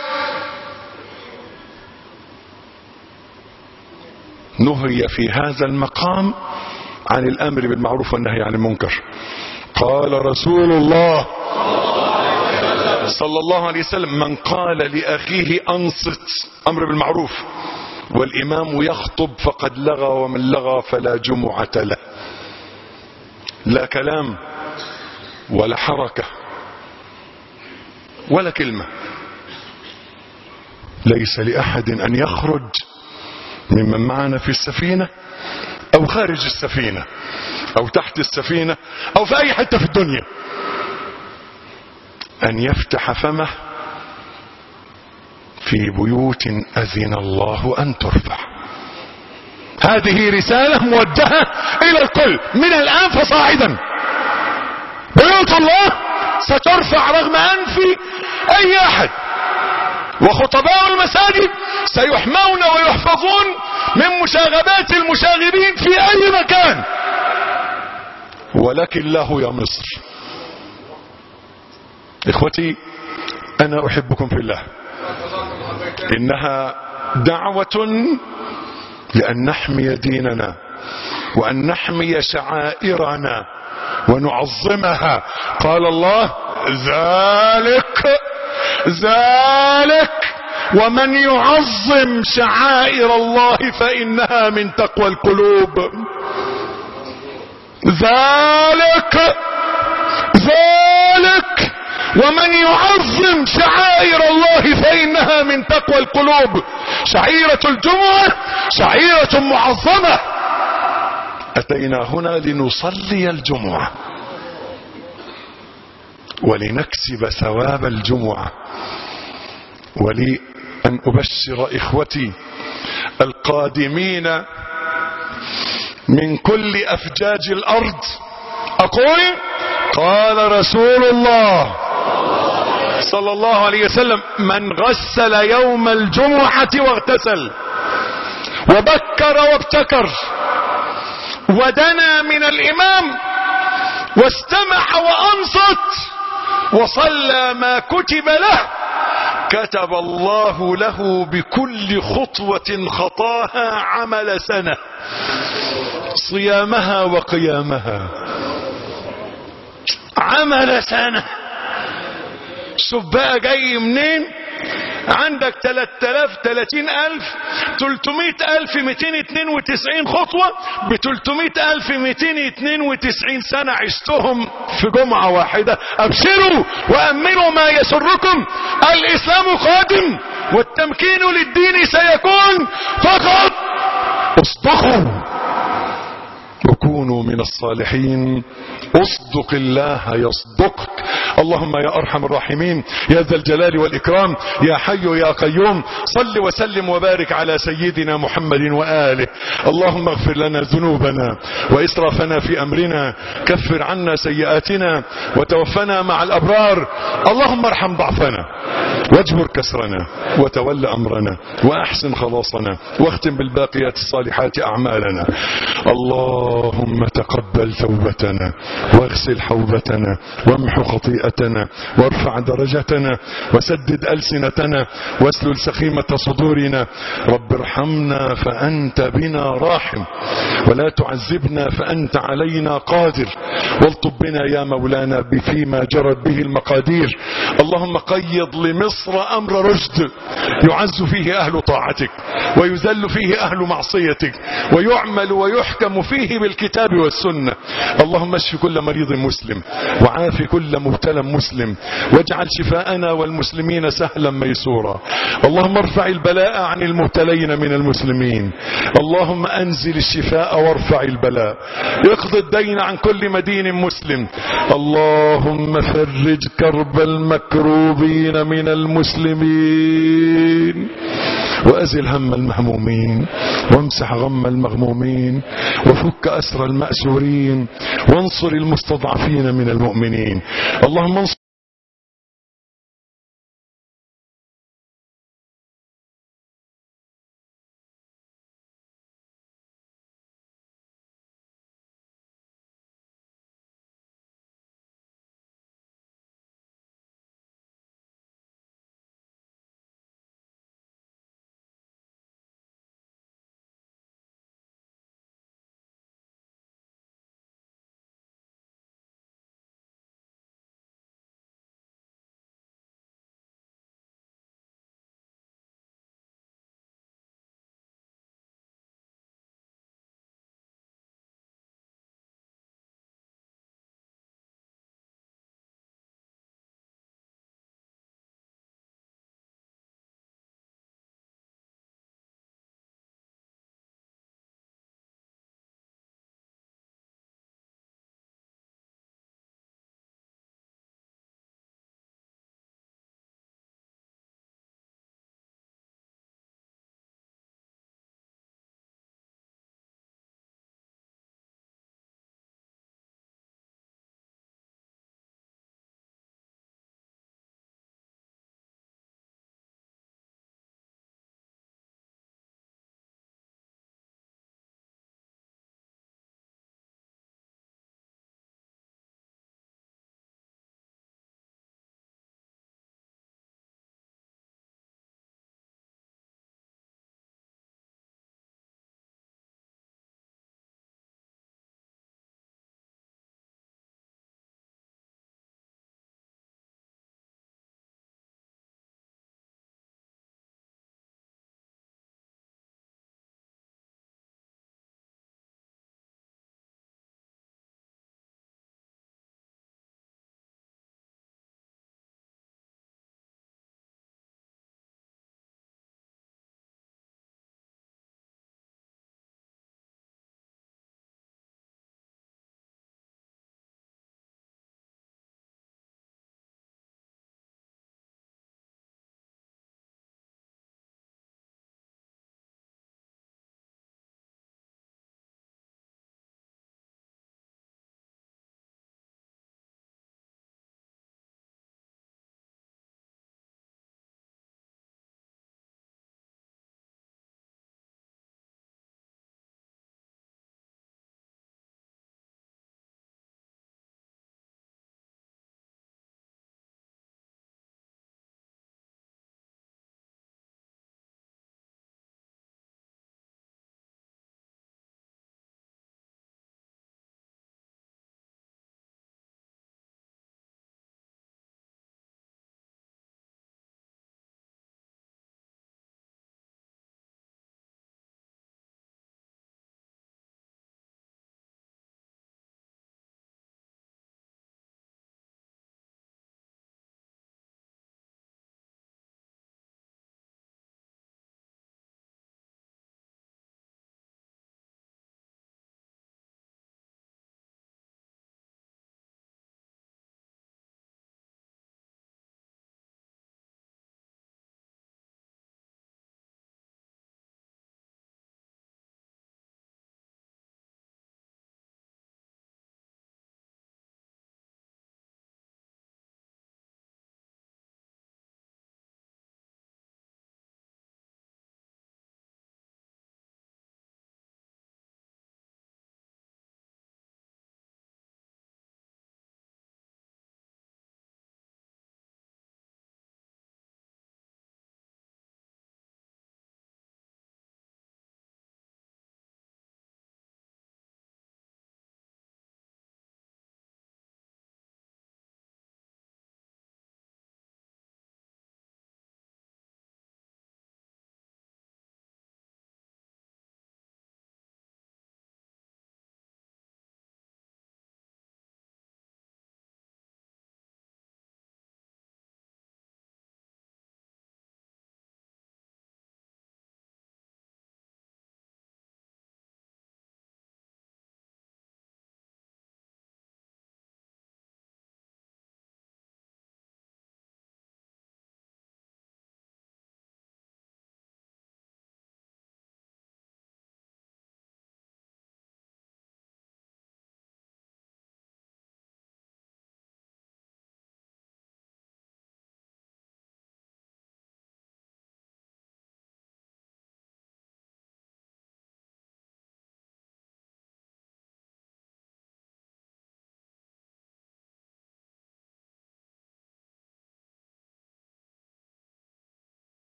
نهي في هذا المقام عن الأمر بالمعروف والنهي عن المنكر. قال رسول الله صلى الله عليه وسلم: من قال لأخيه أنصت، أمر بالمعروف، والإمام يخطب فقد لغى، ومن لغى فلا جمعة له. لا كلام ولا حركة ولا كلمة. ليس لأحد أن يخرج ممن معنا في السفينة أو خارج السفينة أو تحت السفينة أو في أي حتة في الدنيا أن يفتح فمه في بيوت أذن الله أن ترفع. هذه رسالة موجهة إلى الكل من الآن فصاعدا. بيوت الله سترفع رغم أنف أي أحد، وخطباء المساجد سيحمون ويحفظون من مشاغبات المشاغبين في أي مكان. ولكن الله يا مصر. إخوتي، أنا أحبكم في الله. إنها دعوة لأن نحمي ديننا وأن نحمي شعائرنا ونعظمها. قال الله: ذلك ومن يعظم شعائر الله فإنها من تقوى القلوب. ذلك ومن يعظم شعائر الله فإنها من تقوى القلوب. شعيرة الجمعة شعيرة معظمة. أتينا هنا لنصلي الجمعة ولنكسب ثواب الجمعة، ولي أن أبشر إخوتي القادمين من كل أفجاج الأرض. أقول قال رسول الله صلى الله عليه وسلم: من غسل يوم الجمعة واغتسل وبكر وابتكر ودنا من الإمام واستمع وأنصت وصلى ما كتب له، كتب الله له بكل خطوة خطاها عمل سنة، صيامها وقيامها، عمل سنة. شوف بقى جاي منين؟ عندك 3000 30,000 300,000 292 خطوة ب 300,000 292 سنة عشتهم في جمعة واحدة. أبشروا وأمنوا ما يسركم، الإسلام قادم والتمكين للدين سيكون، فقط اصدقوا وكونوا من الصالحين. اصدق الله يصدقك. اللهم يا أرحم الراحمين يا ذا الجلال والإكرام يا حي يا قيوم، صل وسلم وبارك على سيدنا محمد وآله. اللهم اغفر لنا ذنوبنا وإسرافنا في أمرنا، كفر عنا سيئاتنا وتوفنا مع الأبرار. اللهم ارحم ضعفنا واجبر كسرنا وتول أمرنا وأحسن خلاصنا واختم بالباقيات الصالحات أعمالنا. اللهم تقبل توبتنا واغسل حوبتنا وامحو خطيئتنا وارفع درجتنا وسدد ألسنتنا واسلل سخيمة صدورنا. رب ارحمنا فأنت بنا راحم، ولا تعذبنا فأنت علينا قادر، والطب بنا يا مولانا فيما جرت به المقادير. اللهم قيض لمصر أمر رشد يعز فيه أهل طاعتك ويذل فيه أهل معصيتك ويعمل ويحكم فيه بالكتاب والسنة. اللهم اشف كل مريض مسلم وعاف كل مبتلى مسلم، واجعل شفاءنا والمسلمين سهلا ميسورا. اللهم ارفع البلاء عن المبتلين من المسلمين. اللهم انزل الشفاء وارفع البلاء. اقض الدين عن كل مدين مسلم. اللهم فرج كرب المكروبين من المسلمين، وأزل هم المهمومين، وامسح غم المغمومين، وفك أسر المأسورين، وانصر المستضعفين من المؤمنين. اللهم انصر